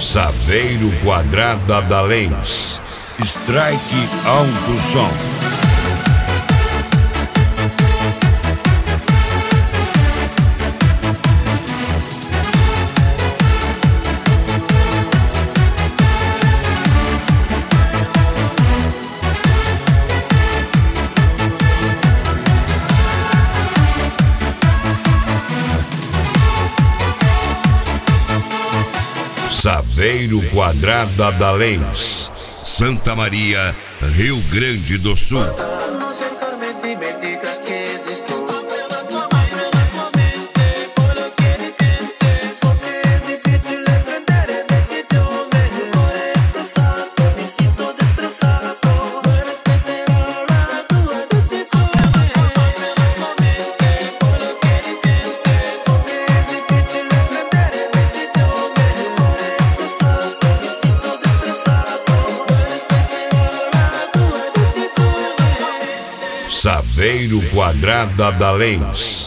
Saveiro Quadrada da Lens, Strike Alto Som. Saveiro Quadrada da Lens, Santa Maria, Rio Grande do Sul. Saveiro Quadrada da Lens.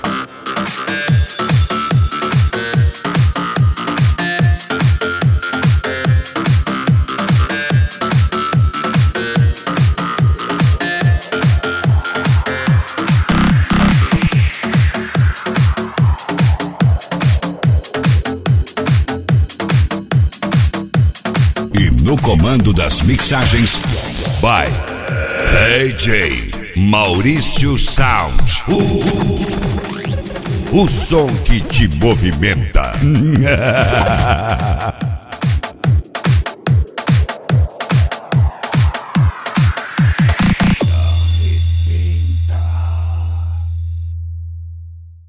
E no comando das mixagens, by DJ Maurício Sound. O som que te movimenta.